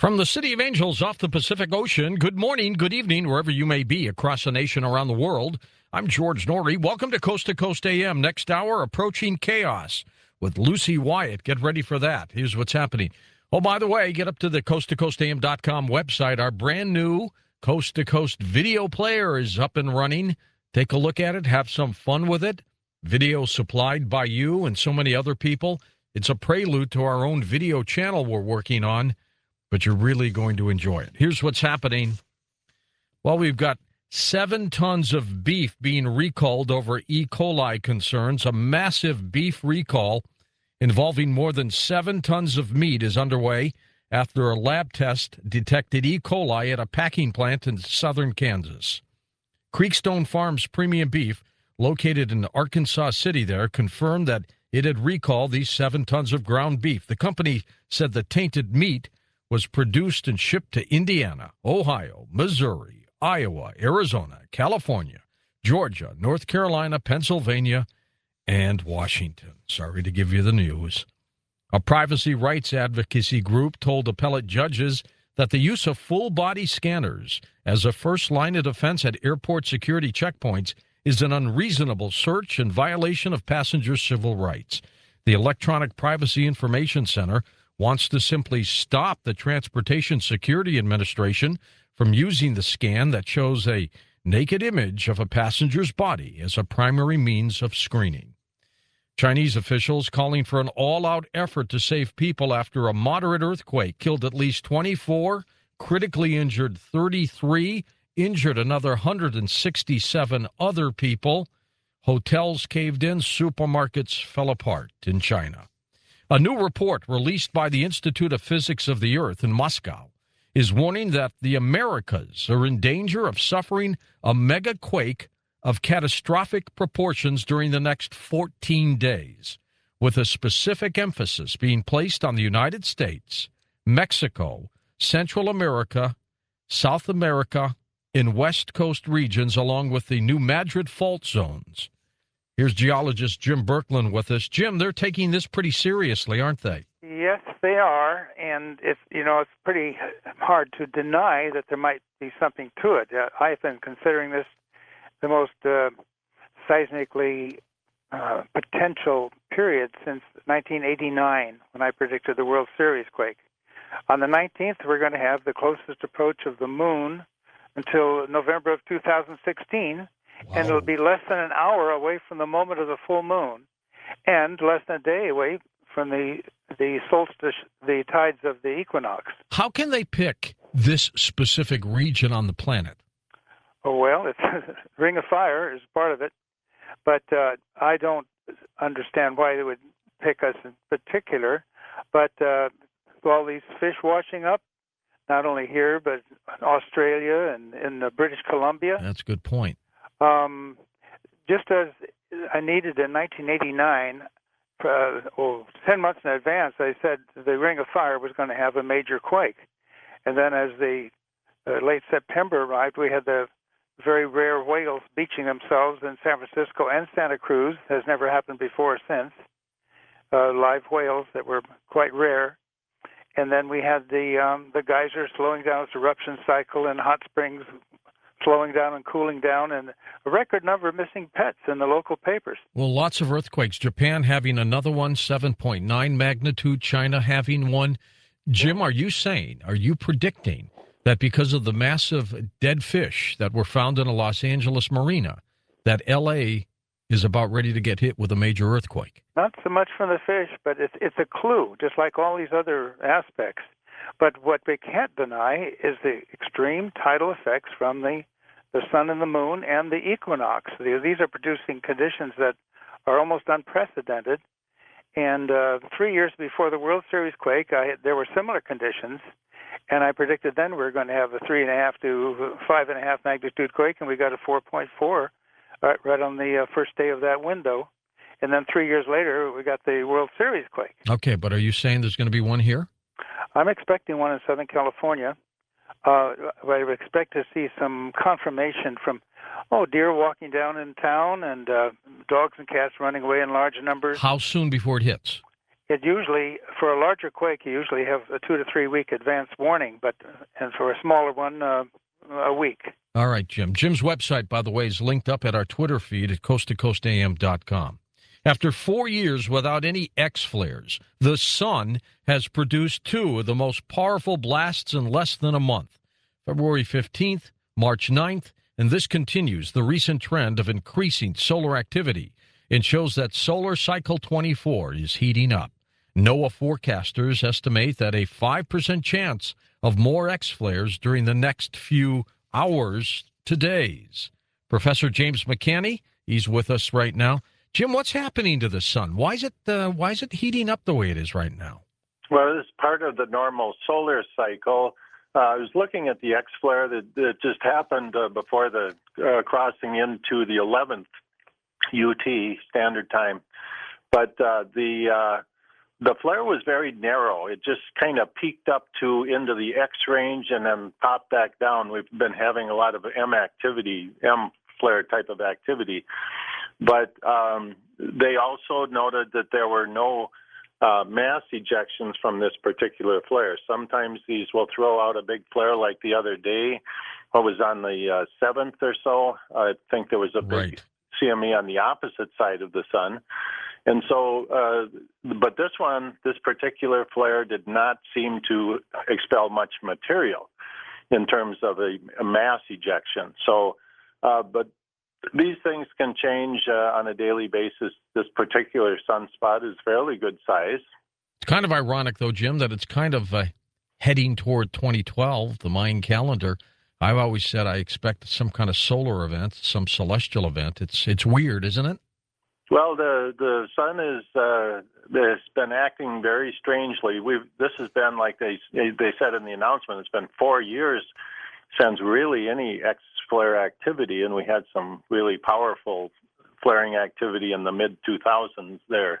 From the City of Angels off the Pacific Ocean, good morning, good evening, wherever you may be across the nation, around the world. I'm George Noory. Welcome to Coast AM. Next hour, Approaching Chaos with Lucy Wyatt. Get ready for that. Here's what's happening. Oh, by the way, get up to the coasttocoastam.com website. Our brand new Coast to Coast video player is up and running. Take a look at it. Have some fun with it. Video supplied by you and so many other people. It's a prelude to our own video channel we're working on, but you're really going to enjoy it. Here's what's happening. Well, we've got 7 tons of beef being recalled over E. coli concerns. A massive beef recall involving more than 7 tons of meat is underway after a lab test detected E. coli at a packing plant in southern Kansas. Creekstone Farms Premium Beef, located in Arkansas City there, confirmed that it had recalled these 7 tons of ground beef. The company said the tainted meat was produced and shipped to Indiana, Ohio, Missouri, Iowa, Arizona, California, Georgia, North Carolina, Pennsylvania, and Washington. Sorry to give you the news. A privacy rights advocacy group told appellate judges that the use of full-body scanners as a first line of defense at airport security checkpoints is an unreasonable search and violation of passengers' civil rights. The Electronic Privacy Information Center wants to simply stop the Transportation Security Administration from using the scan that shows a naked image of a passenger's body as a primary means of screening. Chinese officials calling for an all-out effort to save people after a moderate earthquake killed at least 24, critically injured 33, injured another 167 other people. Hotels caved in, supermarkets fell apart in China. A new report released by the Institute of Physics of the Earth in Moscow is warning that the Americas are in danger of suffering a mega quake of catastrophic proportions during the next 14 days, with a specific emphasis being placed on the United States, Mexico, Central America, South America, and West Coast regions, along with the New Madrid fault zones. Here's geologist Jim Birkeland with us. Jim, they're taking this pretty seriously, aren't they? Yes, they are, and it's pretty hard to deny that there might be something to it. I've been considering this the most seismically potential period since 1989, when I predicted the World Series quake. On the 19th, we're going to have the closest approach of the moon until November of 2016. Wow. And it'll be less than an hour away from the moment of the full moon, and less than a day away from the solstice, the tides of the equinox. How can they pick this specific region on the planet? Oh, well, it's Ring of Fire is part of it, but I don't understand why they would pick us in particular. But all these fish washing up, not only here, but Australia and in British Columbia. That's a good point. Just as I needed in 1989, 10 months in advance, I said the Ring of Fire was going to have a major quake. And then as the late September arrived, we had the very rare whales beaching themselves in San Francisco and Santa Cruz. Has never happened before or since. Live whales that were quite rare. And then we had the geyser slowing down its eruption cycle and hot springs slowing down and cooling down, and a record number of missing pets in the local papers. Well, lots of earthquakes. Japan having another one, 7.9 magnitude. China having one. Jim, are you predicting that because of the massive dead fish that were found in a Los Angeles marina, that L.A. is about ready to get hit with a major earthquake? Not so much from the fish, but it's a clue, just like all these other aspects. But what we can't deny is the extreme tidal effects from the sun and the moon and the equinox. These are producing conditions that are almost unprecedented. And 3 years before the World Series quake, there were similar conditions, and I predicted then we were going to have a 3.5 to 5.5 magnitude quake, and we got a 4.4 right on the first day of that window. And then 3 years later, we got the World Series quake. Okay, but are you saying there's going to be one here? I'm expecting one in Southern California. I would expect to see some confirmation from, deer walking down in town and dogs and cats running away in large numbers. How soon before it hits? it usually, for a larger quake, you usually have a 2 to 3 week advance warning, and for a smaller one, a week. All right, Jim. Jim's website, by the way, is linked up at our Twitter feed at coasttocoastam.com. After 4 years without any X flares, the sun has produced 2 of the most powerful blasts in less than a month. February 15th, March 9th, and this continues the recent trend of increasing solar activity and shows that solar cycle 24 is heating up. NOAA forecasters estimate that a 5% chance of more X flares during the next few hours to days. Professor James McCanney, he's with us right now. Jim, what's happening to the sun? Why is it heating up the way it is right now? Well, it's part of the normal solar cycle. I was looking at the X flare that just happened before the crossing into the 11th UT standard time, but the flare was very narrow. It just kind of peaked up into the X range and then popped back down. We've been having a lot of M flare type of activity. But they also noted that there were no mass ejections from this particular flare. Sometimes these will throw out a big flare like the other day. What was on the 7th or so? I think there was a big CME on the opposite side of the sun. And so, but this particular flare did not seem to expel much material in terms of a mass ejection. So, but these things can change on a daily basis. This particular sunspot is fairly good size. It's kind of ironic, though, Jim, that it's kind of heading toward 2012, the Mayan calendar. I've always said I expect some kind of solar event, some celestial event. It's weird, isn't it? Well, the sun has been acting very strangely. This has been, like they said in the announcement, it's been 4 years since really any X flare activity, and we had some really powerful flaring activity in the mid-2000s there,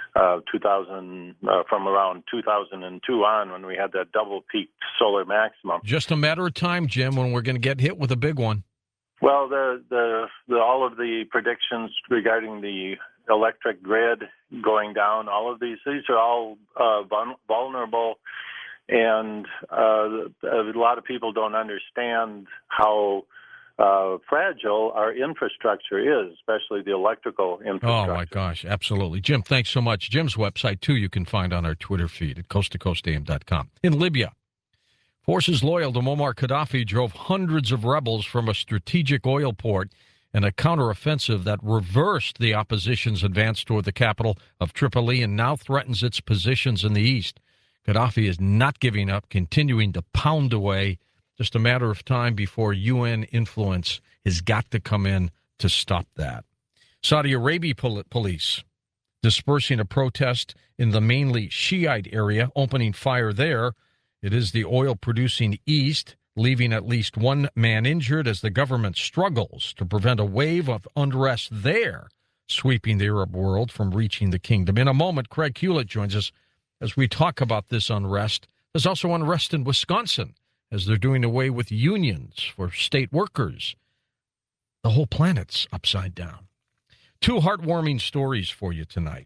from around 2002 on when we had that double-peaked solar maximum. Just a matter of time, Jim, when we're going to get hit with a big one. Well, all of the predictions regarding the electric grid going down, all of these are all vulnerable. And a lot of people don't understand how fragile our infrastructure is, especially the electrical infrastructure. Oh, my gosh, absolutely. Jim, thanks so much. Jim's website, too, you can find on our Twitter feed at coasttocoastam.com. In Libya, forces loyal to Muammar Gaddafi drove hundreds of rebels from a strategic oil port in a counteroffensive that reversed the opposition's advance toward the capital of Tripoli and now threatens its positions in the east. Gaddafi is not giving up, continuing to pound away. Just a matter of time before UN influence has got to come in to stop that. Saudi Arabia police dispersing a protest in the mainly Shiite area, opening fire there. It is the oil-producing east, leaving at least one man injured as the government struggles to prevent a wave of unrest there, sweeping the Arab world from reaching the kingdom. In a moment, Craig Hewlett joins us as we talk about this unrest. There's also unrest in Wisconsin as they're doing away with unions for state workers. The whole planet's upside down. 2 heartwarming stories for you tonight.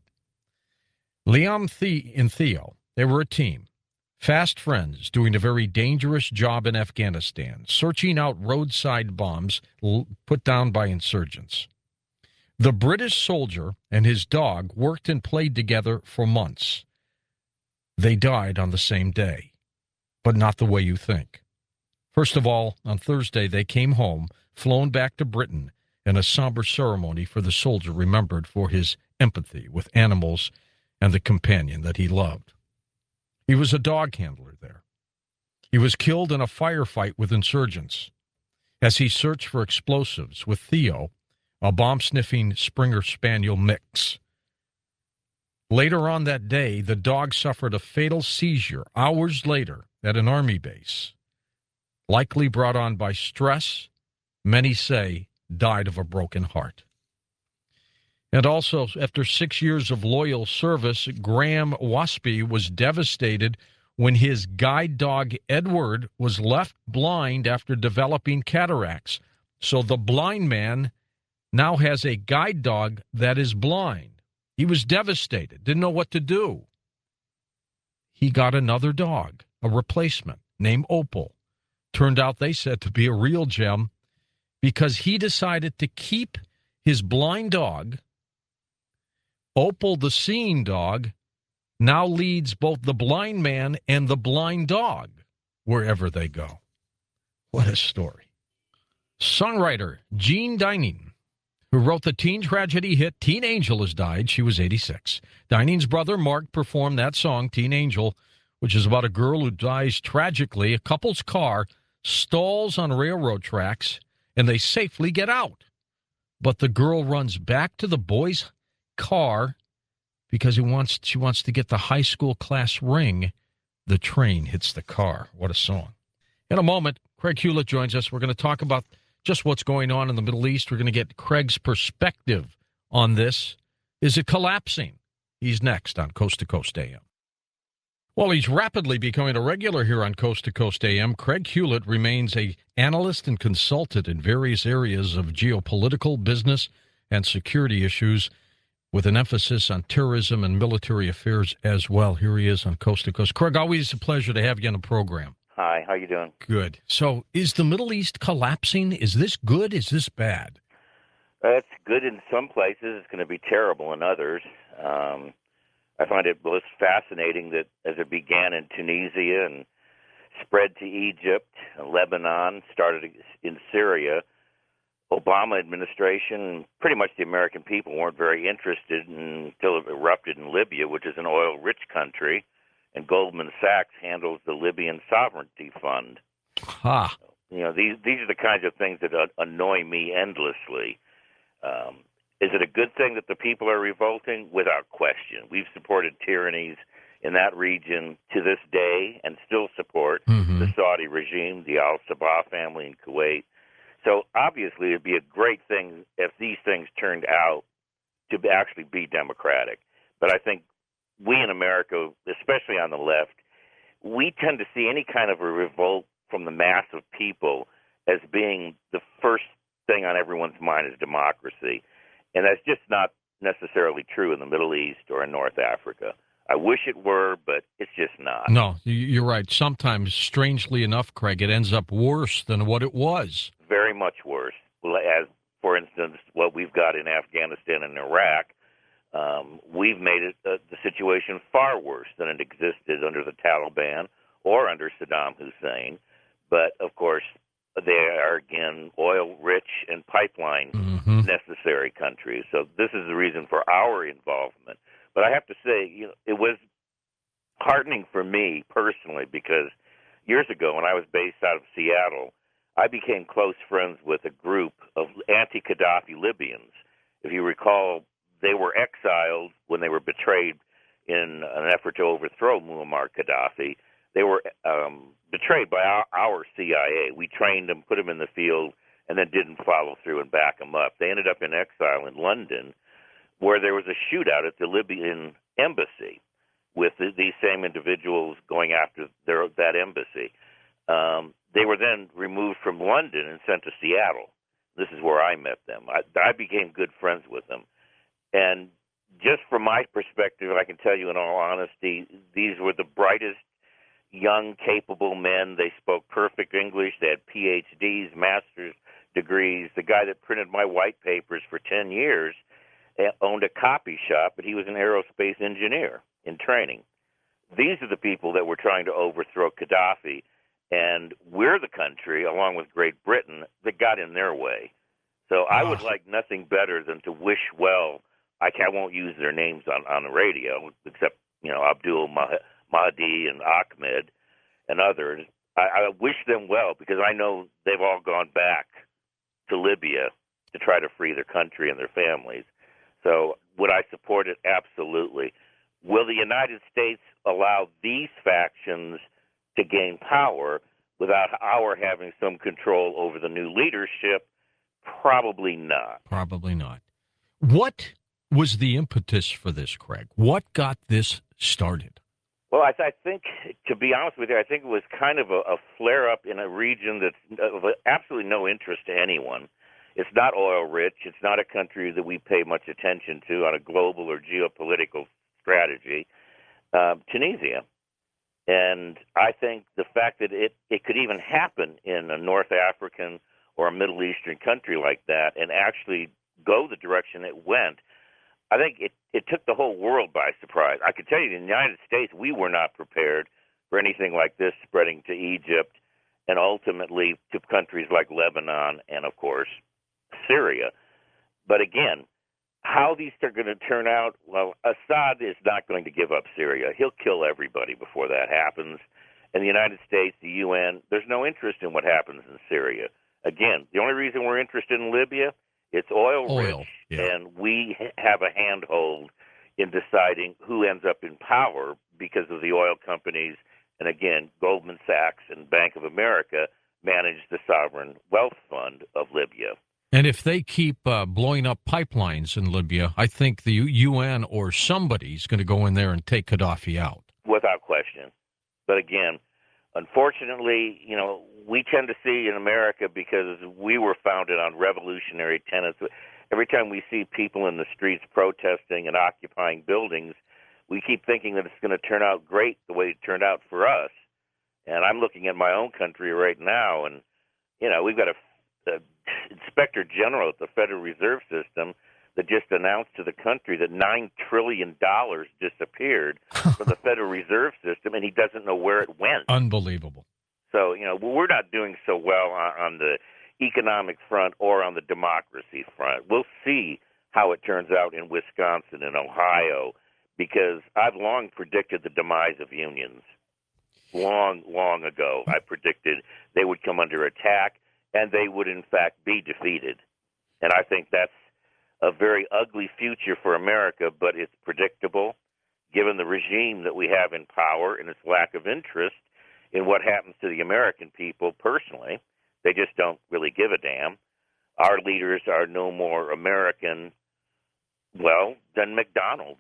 Liam and Theo, they were a team. Fast friends doing a very dangerous job in Afghanistan, searching out roadside bombs put down by insurgents. The British soldier and his dog worked and played together for months. They died on the same day, but not the way you think. First of all, on Thursday, they came home, flown back to Britain, in a somber ceremony for the soldier remembered for his empathy with animals and the companion that he loved. He was a dog handler there. He was killed in a firefight with insurgents as he searched for explosives with Theo, a bomb-sniffing Springer Spaniel mix. Later on that day, the dog suffered a fatal seizure hours later at an Army base, likely brought on by stress. Many say died of a broken heart. And also, after 6 years of loyal service, Graham Waspy was devastated when his guide dog, Edward, was left blind after developing cataracts. So the blind man now has a guide dog that is blind. He was devastated, didn't know what to do. he got another dog, a replacement, named Opal. Turned out, they said, to be a real gem because he decided to keep his blind dog. Opal, the seeing dog, now leads both the blind man and the blind dog wherever they go. What a story. Songwriter Jean Dining, who wrote the teen tragedy hit Teen Angel, has died. She was 86. Dining's brother, Mark, performed that song, Teen Angel, which is about a girl who dies tragically. A couple's car stalls on railroad tracks, and they safely get out. But the girl runs back to the boy's car because she wants to get the high school class ring. The train hits the car. What a song. In a moment, Craig Hewlett joins us. We're going to talk about just what's going on in the Middle East. We're going to get Craig's perspective on this. Is it collapsing? He's next on Coast to Coast AM. Well, he's rapidly becoming a regular here on Coast to Coast AM. Craig Hewlett remains an analyst and consultant in various areas of geopolitical, business, and security issues, with an emphasis on terrorism and military affairs as well. Here he is on Coast to Coast. Craig, always a pleasure to have you on the program. Hi, how you doing? Good. So is the Middle East collapsing? Is this good? Is this bad? It's good in some places. It's going to be terrible in others. I find it most fascinating that as it began in Tunisia and spread to Egypt, Lebanon, started in Syria, Obama administration, pretty much the American people weren't very interested until it erupted in Libya, which is an oil-rich country, and Goldman Sachs handles the Libyan Sovereignty Fund. Ha. You know, these are the kinds of things that annoy me endlessly. Is it a good thing that the people are revolting? Without question. We've supported tyrannies in that region to this day and still support the Saudi regime, the al-Sabah family in Kuwait. So obviously it would be a great thing if these things turned out to actually be democratic. But I think we in America, especially on the left, we tend to see any kind of a revolt from the mass of people as being the first thing on everyone's mind is democracy. And that's just not necessarily true in the Middle East or in North Africa. I wish it were, but it's just not. No, you're right. Sometimes, strangely enough, Craig, it ends up worse than what it was. Very much worse. As, for instance, what we've got in Afghanistan and Iraq, we've made it the situation far worse than it existed under the Taliban or under Saddam Hussein. But, of course, they are, again, oil-rich and pipeline-necessary countries. So this is the reason for our involvement. But I have to say, you know, it was heartening for me personally because years ago when I was based out of Seattle, I became close friends with a group of anti-Gaddafi Libyans. If you recall, they were exiled when they were betrayed in an effort to overthrow Muammar Gaddafi. They were betrayed by our CIA. We trained them, put them in the field, and then didn't follow through and back them up. They ended up in exile in London, where there was a shootout at the Libyan embassy with these same individuals going after that embassy. They were then removed from London and sent to Seattle. This is where I met them. I became good friends with them. And just from my perspective, I can tell you in all honesty, these were the brightest, young, capable men. They spoke perfect English. They had PhDs, master's degrees. The guy that printed my white papers for 10 years owned a copy shop, but he was an aerospace engineer in training. These are the people that were trying to overthrow Gaddafi, and we're the country, along with Great Britain, that got in their way. So I would like nothing better than to wish well. I won't use their names on the radio, except, you know, Abdul Mahdi and Ahmed and others. I wish them well because I know they've all gone back to Libya to try to free their country and their families. So would I support it? Absolutely. Will the United States allow these factions to gain power without our having some control over the new leadership? Probably not. Probably not. What was the impetus for this, Craig? What got this started? Well, I think, to be honest with you, I think it was kind of a flare-up in a region that's of absolutely no interest to anyone. It's not oil-rich. It's not a country that we pay much attention to on a global or geopolitical strategy. Tunisia. And I think the fact that it could even happen in a North African or a Middle Eastern country like that and actually go the direction it went, I think it took the whole world by surprise. I could tell you in the United States, we were not prepared for anything like this spreading to Egypt and ultimately to countries like Lebanon and, of course, Syria. But again, how these are going to turn out, well, Assad is not going to give up Syria. He'll kill everybody before that happens. And the United States, the UN, there's no interest in what happens in Syria. Again, the only reason we're interested in Libya, it's oil rich, and we have a handhold in deciding who ends up in power because of the oil companies. And again, Goldman Sachs and Bank of America manage the sovereign wealth fund of Libya. And if they keep blowing up pipelines in Libya, I think the UN or somebody's going to go in there and take Gaddafi out. Without question. But again, unfortunately, we tend to see in America, because we were founded on revolutionary tenets, every time we see people in the streets protesting and occupying buildings, we keep thinking that it's going to turn out great the way it turned out for us. And I'm looking at my own country right now, and, we've got a Inspector General at the Federal Reserve System that just announced to the country that $9 trillion disappeared from the Federal Reserve System, and he doesn't know where it went. Unbelievable. So, we're not doing so well on the economic front or on the democracy front. We'll see how it turns out in Wisconsin and Ohio, because I've long predicted the demise of unions. Long, long ago, I predicted they would come under attack, and they would, in fact, be defeated. And I think that's a very ugly future for America, but it's predictable, given the regime that we have in power and its lack of interest in what happens to the American people personally. They just don't really give a damn. Our leaders are no more American, than McDonald's.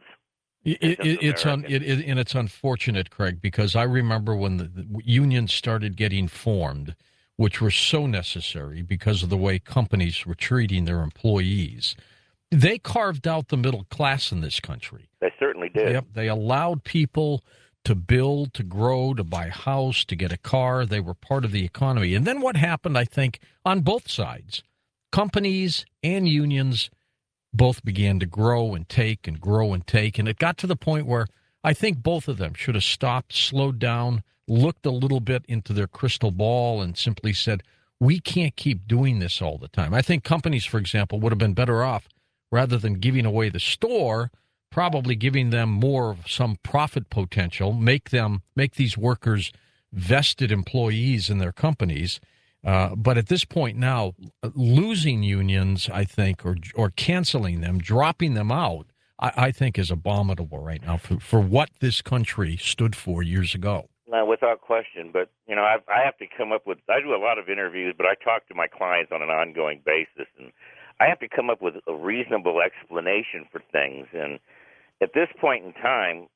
It's unfortunate, Craig, because I remember when the unions started getting formed, which were so necessary because of the way companies were treating their employees. They carved out the middle class in this country. They certainly did. Yep. They allowed people to build, to grow, to buy a house, to get a car. They were part of the economy. And then what happened, I think, on both sides, companies and unions both began to grow and take and grow and take. And it got to the point where I think both of them should have stopped, slowed down, looked a little bit into their crystal ball and simply said, we can't keep doing this all the time. I think companies, for example, would have been better off, rather than giving away the store, probably giving them more of some profit potential, make these workers vested employees in their companies. But at this point now, losing unions, I think, or canceling them, dropping them out, I think is abominable right now for what this country stood for years ago. No, without question. But, I have to come up with, I do a lot of interviews, but I talk to my clients on an ongoing basis, and I have to come up with a reasonable explanation for things. And at this point in time,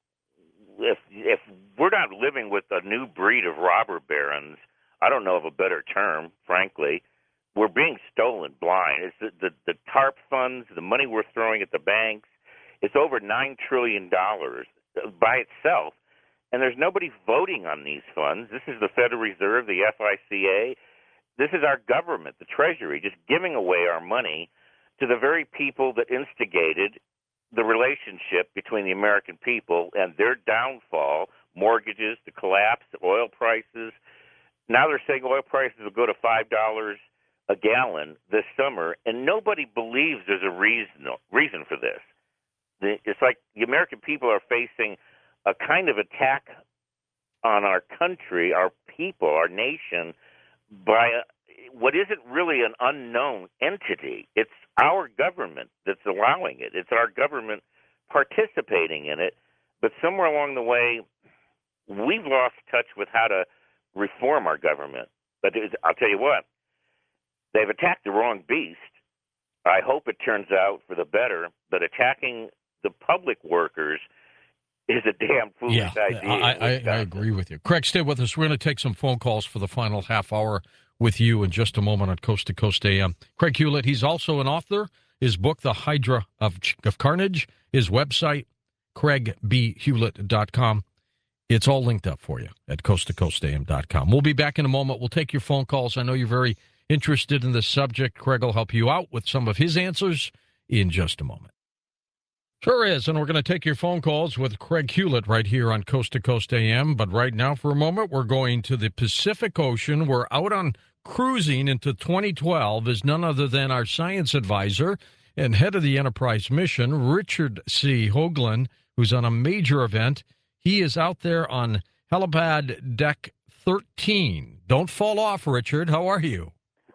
if we're not living with a new breed of robber barons, I don't know of a better term, frankly, we're being stolen blind. It's the TARP funds, the money we're throwing at the banks, it's over $9 trillion by itself. And there's nobody voting on these funds. This is the Federal Reserve, the FICA. This is our government, the Treasury, just giving away our money to the very people that instigated the relationship between the American people and their downfall, mortgages, the collapse of oil prices. Now they're saying oil prices will go to $5 a gallon this summer, and nobody believes there's a reason for this. It's like the American people are facing a kind of attack on our country, our people, our nation, by what isn't really an unknown entity. It's our government that's allowing it. It's our government participating in it. But somewhere along the way, we've lost touch with how to reform our government. But I'll tell you what, they've attacked the wrong beast. I hope it turns out for the better, but attacking the public workers is a damn foolish idea. I agree with you. Craig, stay with us. We're going to take some phone calls for the final half hour with you in just a moment on Coast to Coast AM. Craig Hewlett, he's also an author. His book, The Hydra of Carnage, his website, craigbhewlett.com. It's all linked up for you at coasttocoastam.com. We'll be back in a moment. We'll take your phone calls. I know you're very interested in this subject. Craig will help you out with some of his answers in just a moment. Sure is, and we're going to take your phone calls with Craig Hewlett right here on Coast to Coast AM. But right now, for a moment, we're going to the Pacific Ocean. We're out on cruising into 2012 is none other than our science advisor and head of the Enterprise mission, Richard C. Hoagland, who's on a major event. He is out there on helipad deck 13. Don't fall off, Richard. How are you?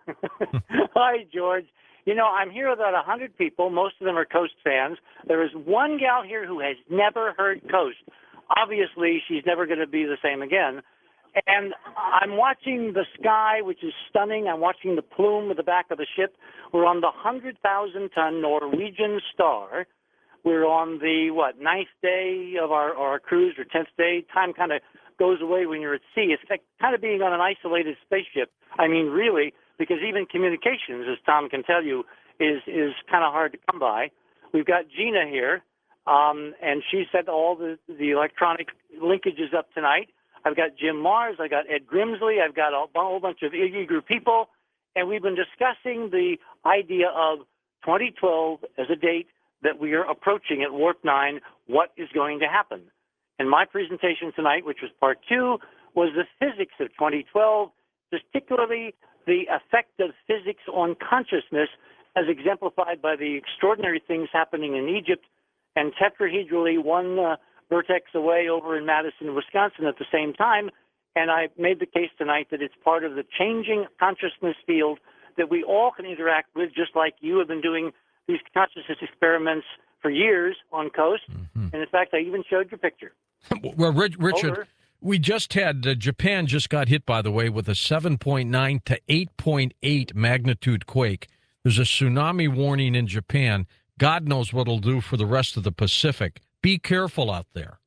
Hi, George. You know, I'm here with about 100 people. Most of them are Coast fans. There is one gal here who has never heard Coast. Obviously, she's never going to be the same again. And I'm watching the sky, which is stunning. I'm watching the plume at the back of the ship. We're on the 100,000-ton Norwegian Star. We're on the, ninth day of our cruise, or 10th day. Time kind of goes away when you're at sea. It's like kind of being on an isolated spaceship. I mean, really, because even communications, as Tom can tell you, is kind of hard to come by. We've got Gina here, and she set all the electronic linkages up tonight. I've got Jim Mars. I've got Ed Grimsley. I've got a whole bunch of eager people, and we've been discussing the idea of 2012 as a date that we are approaching at Warp 9, what is going to happen. And my presentation tonight, which was part 2, was the physics of 2012, particularly the effect of physics on consciousness as exemplified by the extraordinary things happening in Egypt and tetrahedrally one vertex away over in Madison, Wisconsin at the same time. And I made the case tonight that it's part of the changing consciousness field that we all can interact with, just like you have been doing these consciousness experiments for years on Coast. Mm-hmm. And in fact, I even showed your picture. Well, Richard, Over. We just had, Japan just got hit, by the way, with a 7.9 to 8.8 magnitude quake. There's a tsunami warning in Japan. God knows what it'll do for the rest of the Pacific. Be careful out there.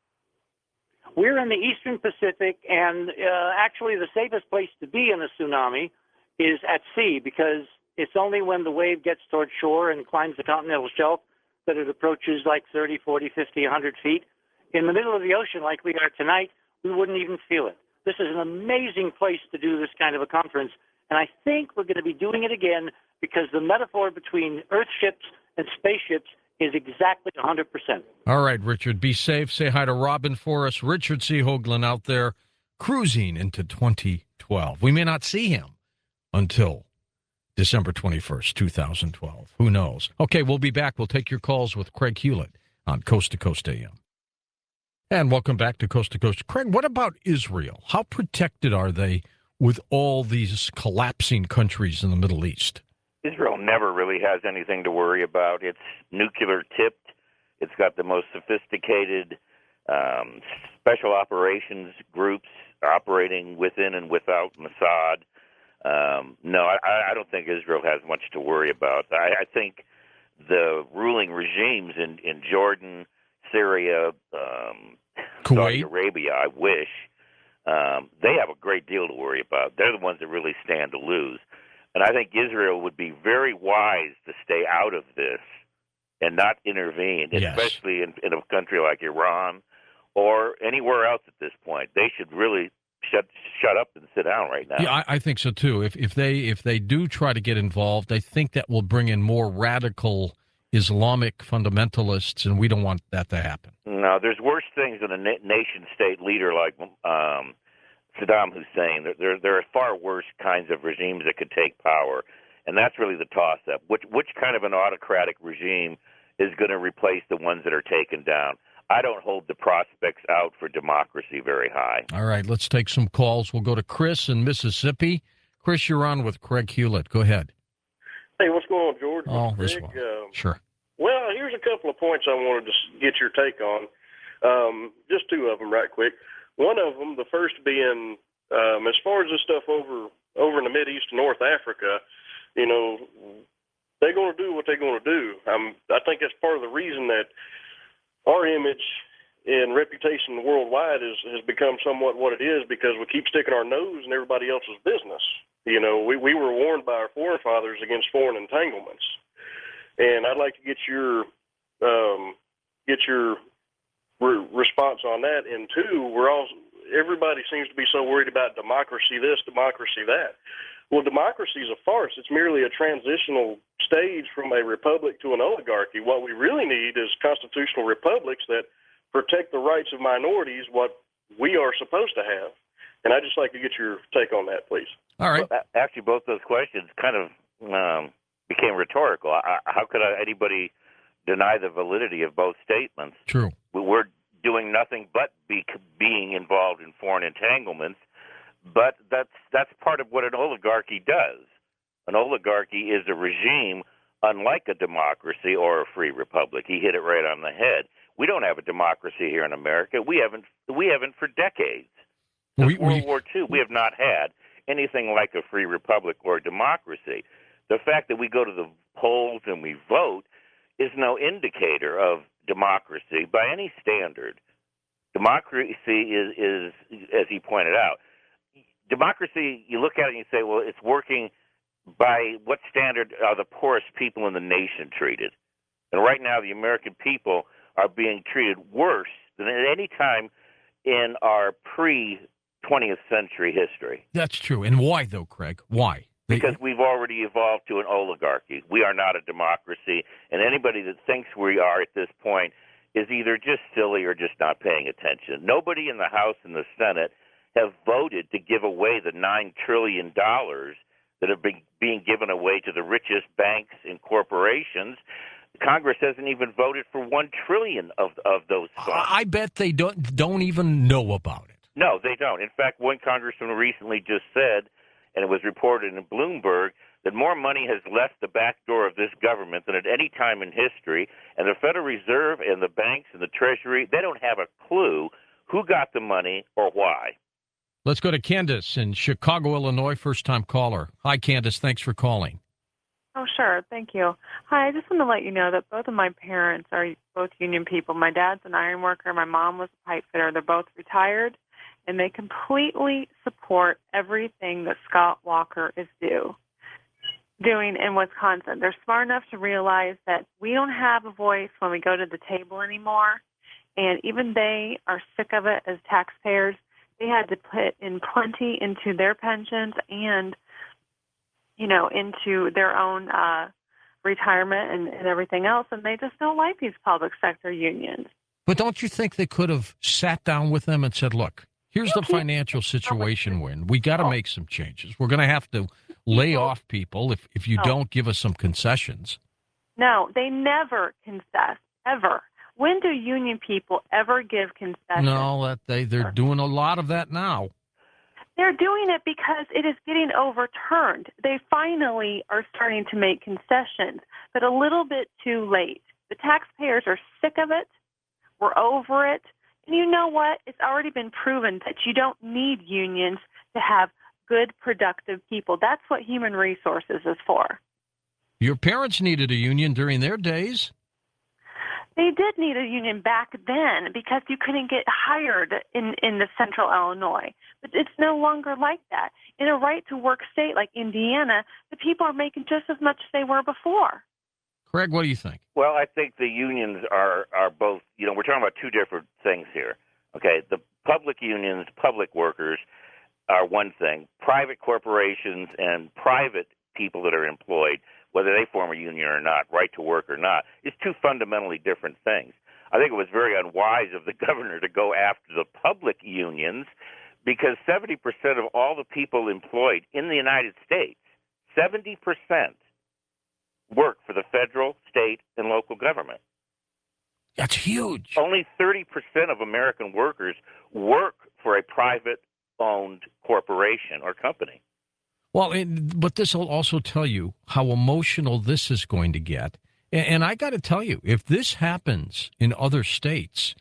We're in the Eastern Pacific, and actually the safest place to be in a tsunami is at sea, because it's only when the wave gets toward shore and climbs the continental shelf that it approaches like 30, 40, 50, 100 feet. In the middle of the ocean, like we are tonight, we wouldn't even feel it. This is an amazing place to do this kind of a conference, and I think we're going to be doing it again because the metaphor between Earth ships and spaceships is exactly 100%. All right, Richard, be safe. Say hi to Robin for us. Richard C. Hoagland out there cruising into 2012. We may not see him until December 21st, 2012. Who knows? Okay, we'll be back. We'll take your calls with Craig Hewlett on Coast to Coast AM. And welcome back to Coast to Coast. Craig, what about Israel? How protected are they with all these collapsing countries in the Middle East? Israel never really has anything to worry about. It's nuclear tipped. It's got the most sophisticated special operations groups operating within and without Mossad. No, I don't think Israel has much to worry about. I think the ruling regimes in Jordan, Syria, Saudi Arabia, I wish, they have a great deal to worry about. They're the ones that really stand to lose. And I think Israel would be very wise to stay out of this and not intervene, especially in a country like Iran or anywhere else at this point. They should really shut up and sit down right now. Yeah, I think so too. If they do try to get involved, I think that will bring in more radical Islamic fundamentalists, and we don't want that to happen. No, there's worse things than a nation-state leader like Saddam Hussein. There are far worse kinds of regimes that could take power, and that's really the toss-up. Which kind of an autocratic regime is going to replace the ones that are taken down? I don't hold the prospects out for democracy very high. All right, let's take some calls. We'll go to Chris in Mississippi. Chris, you're on with Craig Hewlett. Go ahead. Hey, what's going on, George? Oh, this one. Sure. Well, here's a couple of points I wanted to get your take on. Just two of them right quick. One of them, the first being, as far as this stuff over in the Mideast and North Africa, you know, they're going to do what they're going to do. I think that's part of the reason that our image and reputation worldwide has become somewhat what it is, because we keep sticking our nose in everybody else's business. You know, we were warned by our forefathers against foreign entanglements. And I'd like to get your response on that. And two, everybody seems to be so worried about democracy this, democracy that. Well, democracy is a farce. It's merely a transitional stage from a republic to an oligarchy. What we really need is constitutional republics that protect the rights of minorities, what we are supposed to have. And I'd just like to get your take on that, please. All right. Well, actually, both those questions kind of became rhetorical. How could anybody deny the validity of both statements? True. We're doing nothing but being involved in foreign entanglements, but that's part of what an oligarchy does. An oligarchy is a regime unlike a democracy or a free republic. He hit it right on the head. We don't have a democracy here in America. We haven't for decades. Since World War II, we have not had anything like a free republic or a democracy. The fact that we go to the polls and we vote is no indicator of democracy by any standard. Democracy is, as he pointed out, democracy, you look at it and you say, well, it's working by what standard are the poorest people in the nation treated? And right now, the American people are being treated worse than at any time in our pre-20th century history. That's true. And why, though, Craig? Why? Because we've already evolved to an oligarchy. We are not a democracy, and anybody that thinks we are at this point is either just silly or just not paying attention. Nobody in the House and the Senate have voted to give away the $9 trillion that have been being given away to the richest banks and corporations. Congress hasn't even voted for $1 trillion of those funds. I bet they don't even know about it. No, they don't. In fact, one congressman recently just said, and it was reported in Bloomberg, that more money has left the back door of this government than at any time in history, and the Federal Reserve and the banks and the Treasury, they don't have a clue who got the money or why. Let's go to Candace in Chicago, Illinois, first-time caller. Hi, Candace. Thanks for calling. Oh, sure. Thank you. Hi, I just want to let you know that both of my parents are both union people. My dad's an iron worker. My mom was a pipe fitter. They're both retired, and they completely support everything that Scott Walker is doing in Wisconsin. They're smart enough to realize that we don't have a voice when we go to the table anymore, and even they are sick of it as taxpayers. They had to put in plenty into their pensions and, into their own retirement and everything else, and they just don't like these public sector unions. But don't you think they could have sat down with them and said, look, here's the financial situation we're in. We got to make some changes. We're going to have to lay off people if you don't give us some concessions. No, they never concess, ever. When do union people ever give concessions? No, they're doing a lot of that now. They're doing it because it is getting overturned. They finally are starting to make concessions, but a little bit too late. The taxpayers are sick of it. We're over it. And you know what? It's already been proven that you don't need unions to have good, productive people. That's what human resources is for. Your parents needed a union during their days. They did need a union back then because you couldn't get hired in the central Illinois. But it's no longer like that. In a right-to-work state like Indiana, the people are making just as much as they were before. Craig, what do you think? Well, I think the unions are both, we're talking about two different things here. Okay, the public unions, public workers are one thing. Private corporations and private people that are employed, whether they form a union or not, right to work or not, is two fundamentally different things. I think it was very unwise of the governor to go after the public unions because 70% of all the people employed in the United States, 70% work for the federal, state, and local government. That's huge. Only 30% of American workers work for a private-owned corporation or company. Well, but this will also tell you how emotional this is going to get. And I got to tell you, if this happens in other states,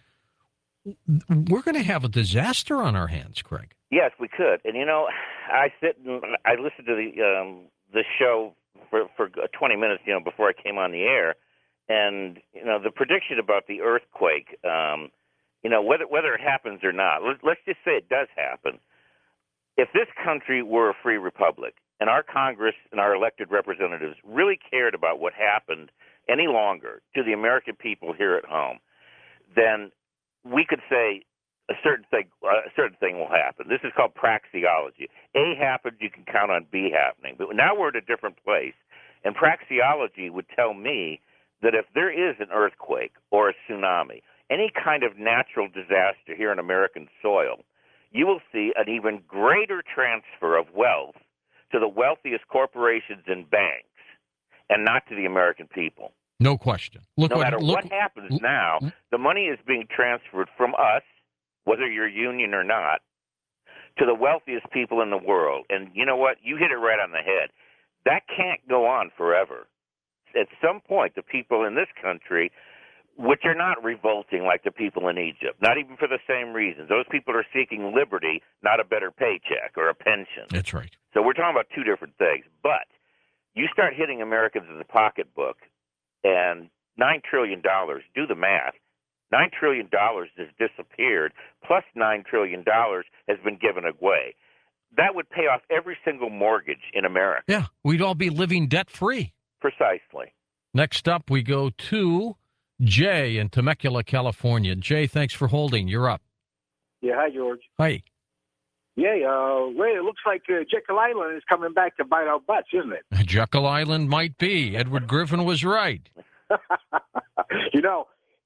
we're going to have a disaster on our hands, Craig. Yes, we could. And, I sit and I listen to the show for 20 minutes, before I came on the air. And, the prediction about the earthquake, whether it happens or not, let's just say it does happen. If this country were a free republic and our Congress and our elected representatives really cared about what happened any longer to the American people here at home, then we could say a certain thing will happen. This is called praxeology. A happens, you can count on B happening. But now we're at a different place, and praxeology would tell me that if there is an earthquake or a tsunami, any kind of natural disaster here on American soil, you will see an even greater transfer of wealth to the wealthiest corporations and banks, and not to the American people. No question. No matter what happens now, the money is being transferred from us, whether you're union or not, to the wealthiest people in the world. And you know what? You hit it right on the head. That can't go on forever. At some point, the people in this country, which are not revolting like the people in Egypt, not even for the same reasons. Those people are seeking liberty, not a better paycheck or a pension. That's right. So we're talking about two different things. But you start hitting Americans in the pocketbook, and $9 trillion, do the math, $9 trillion has disappeared, plus $9 trillion has been given away. That would pay off every single mortgage in America. Yeah, we'd all be living debt-free. Precisely. Next up, we go to Jay in Temecula, California. Jay, thanks for holding. You're up. Yeah, hi, George. Hi. Yeah, Ray, it looks like Jekyll Island is coming back to bite our butts, isn't it? Jekyll Island might be. Edward Griffin was right. You know,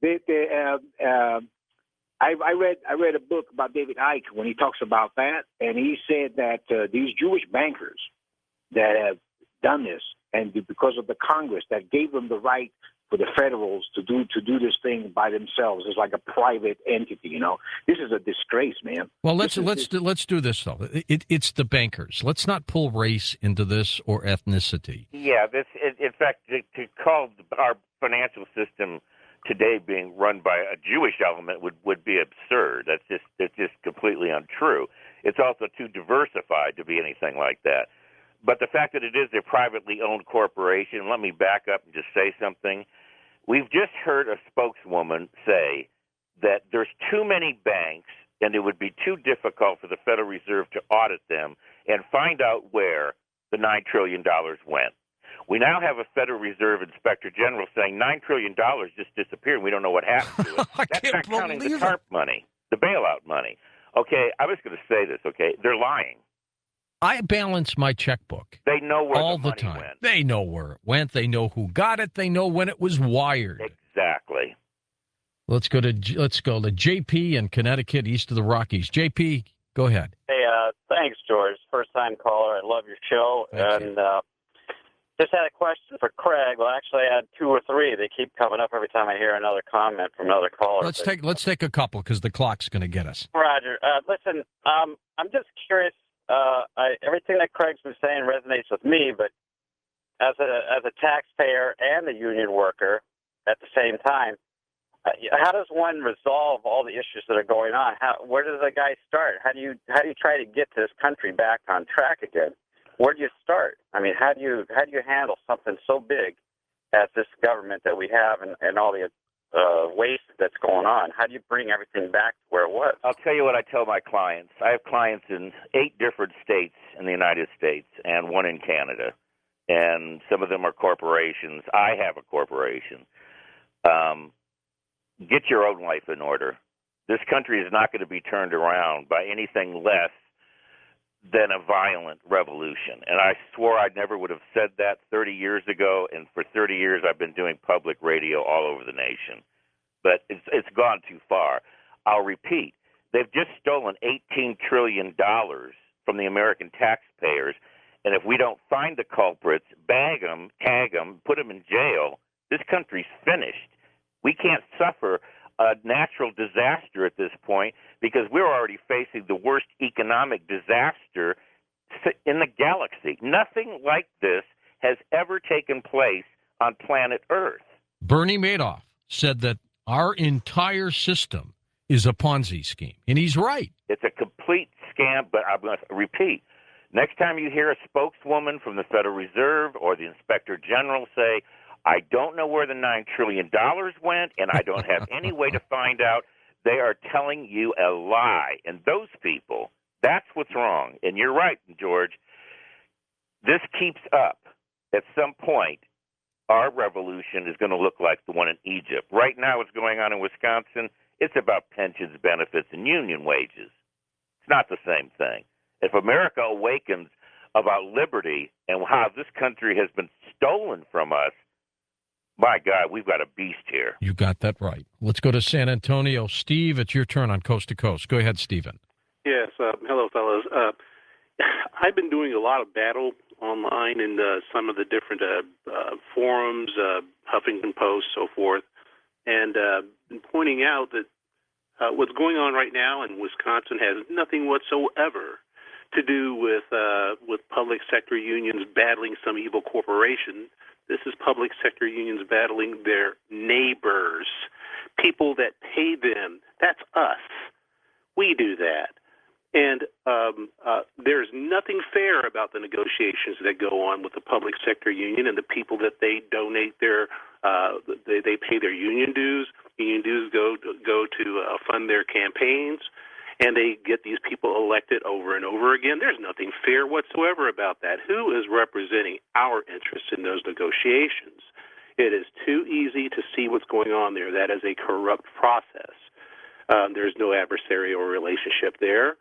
I read a book about David Icke when he talks about that, and he said that these Jewish bankers that have done this, and because of the Congress that gave them the right for the federals to do this thing by themselves, it's like a private entity. You know, this is a disgrace, man. Well, let's do this though. It's the bankers. Let's not pull race into this or ethnicity. Yeah, in fact, to call our financial system today being run by a Jewish element would be absurd. That's just completely untrue. It's also too diversified to be anything like that. But the fact that it is a privately owned corporation, let me back up and just say something. We've just heard a spokeswoman say that there's too many banks and it would be too difficult for the Federal Reserve to audit them and find out where the $9 trillion went. We now have a Federal Reserve Inspector General saying $9 trillion just disappeared and we don't know what happened to it. That's not counting the TARP money, the bailout money. Okay, I was going to say this, okay? They're lying. I balance my checkbook. They know where all the money time. went. They know where it went. They know who got it. They know when it was wired. Exactly. Let's go to JP in Connecticut, east of the Rockies. JP, go ahead. Hey, thanks, George. First time caller. I love your show. Thank you. Just had a question for Craig. Well, actually, I had two or three. They keep coming up every time I hear another comment from another caller. Let's take a couple because the clock's going to get us. Roger. Listen, I'm just curious. Everything that Craig's been saying resonates with me, but as a taxpayer and a union worker at the same time, how does one resolve all the issues that are going on? Where does a guy start? How do you try to get this country back on track again? Where do you start? I mean, how do you handle something so big as this government that we have and all the waste that's going on? How do you bring everything back to where it was? I'll tell you what I tell my clients. I have clients in 8 different states in the United States and 1 in Canada, and some of them are corporations. I have a corporation. Get your own life in order. This country is not going to be turned around by anything less than a violent revolution. And I swore I never would have said that 30 years ago, and for 30 years I've been doing public radio all over the nation. But it's gone too far. I'll repeat, they've just stolen $18 trillion from the American taxpayers, and if we don't find the culprits, bag them, tag them, put them in jail, this country's finished. We can't suffer a natural disaster at this point because we're already facing the worst economic disaster in the galaxy. Nothing like this has ever taken place on planet Earth. Bernie Madoff said that our entire system is a Ponzi scheme, and he's right. It's a complete scam, but I'm going to repeat. Next time you hear a spokeswoman from the Federal Reserve or the Inspector General say, I don't know where the $9 trillion went, and I don't have any way to find out, they are telling you a lie. And those people, that's what's wrong. And you're right, George. This keeps up. At some point, our revolution is going to look like the one in Egypt. Right now, what's going on in Wisconsin, It's about pensions, benefits, and union wages. It's not the same thing. If America awakens about liberty and how this country has been stolen from us, my God, we've got a beast here. You got that right. Let's go to San Antonio. Steve, it's your turn on Coast to Coast. Go ahead, Stephen. Yes. Hello, fellas. I've been doing a lot of battle online in some of the different forums, Huffington Post, so forth, and been pointing out that what's going on right now in Wisconsin has nothing whatsoever to do with public sector unions battling some evil corporation. This is public sector unions battling their neighbors, people that pay them. That's us. We do that. And there's nothing fair about the negotiations that go on with the public sector union and the people that they donate their they pay their union dues. Union dues go to fund their campaigns, and they get these people elected over and over again. There's nothing fair whatsoever about that. Who is representing our interests in those negotiations? It is too easy to see what's going on there. That is a corrupt process. There's no adversarial relationship there.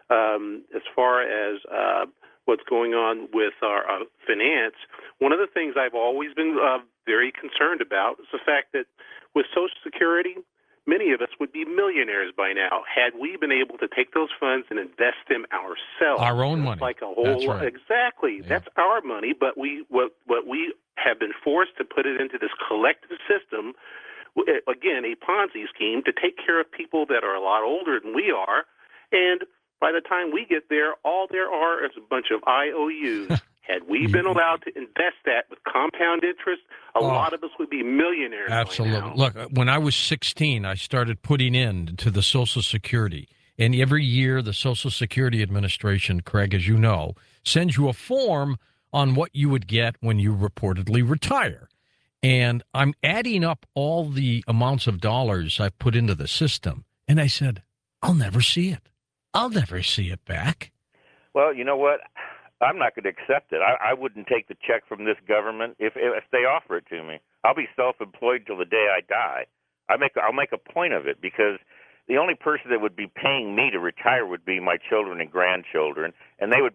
As far as what's going on with our finance, one of the things I've always been very concerned about is the fact that with Social Security, many of us would be millionaires by now had we been able to take those funds and invest them ourselves. Our own money. Like a whole That's right. Exactly. Yeah. That's our money, but what we have been forced to put it into this collective system, again, a Ponzi scheme to take care of people that are a lot older than we are, and by the time we get there, all there are is a bunch of IOUs. Had we been allowed to invest that with compound interest, a lot of us would be millionaires. Absolutely. Look, when I was 16, I started putting in to the Social Security. And every year, the Social Security Administration, Craig, as you know, sends you a form on what you would get when you reportedly retire. And I'm adding up all the amounts of dollars I've put into the system. And I said, I'll never see it. I'll never see it back. Well, you know what? I'm not going to accept it. I wouldn't take the check from this government if they offer it to me. I'll be self-employed till the day I die. I'll make a point of it because the only person that would be paying me to retire would be my children and grandchildren, and it would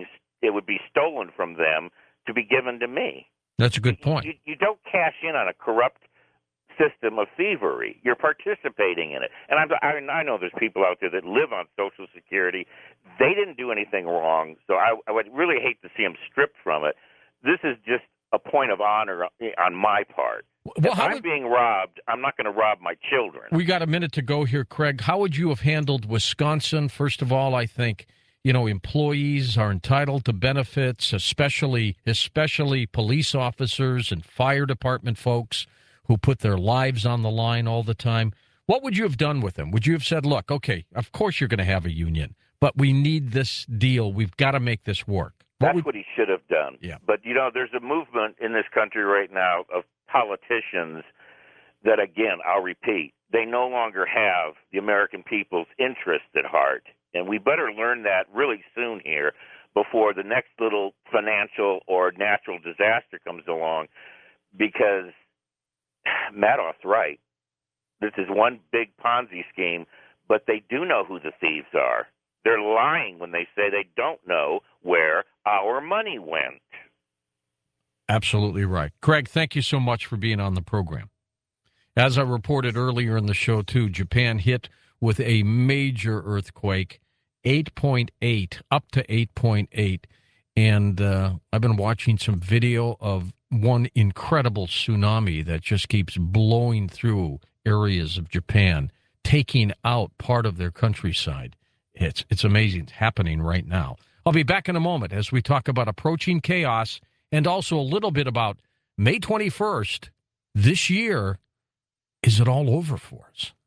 be stolen from them to be given to me. That's a good point. You don't cash in on a corrupt system of thievery. You're participating in it. And I know there's people out there that live on Social Security. They didn't do anything wrong, so I would really hate to see them stripped from it. This is just a point of honor on my part. Well, if I'm being robbed, I'm not going to rob my children. We got a minute to go here, Craig. How would you have handled Wisconsin? First of all, I think, employees are entitled to benefits, especially police officers and fire department folks who put their lives on the line all the time. What would you have done with them? Would you have said, look, okay, of course you're going to have a union, but we need this deal. We've got to make this work. That's what he should have done. Yeah. But, there's a movement in this country right now of politicians that, again, I'll repeat, they no longer have the American people's interest at heart. And we better learn that really soon here before the next little financial or natural disaster comes along, because Madoff's right. This is one big Ponzi scheme, but they do know who the thieves are. They're lying when they say they don't know where our money went. Absolutely right. Craig, thank you so much for being on the program. As I reported earlier in the show, too, Japan hit with a major earthquake, 8.8, up to 8.8. And I've been watching some video of one incredible tsunami that just keeps blowing through areas of Japan, taking out part of their countryside. It's amazing. It's happening right now. I'll be back in a moment as we talk about approaching chaos and also a little bit about May 21st this year. Is it all over for us?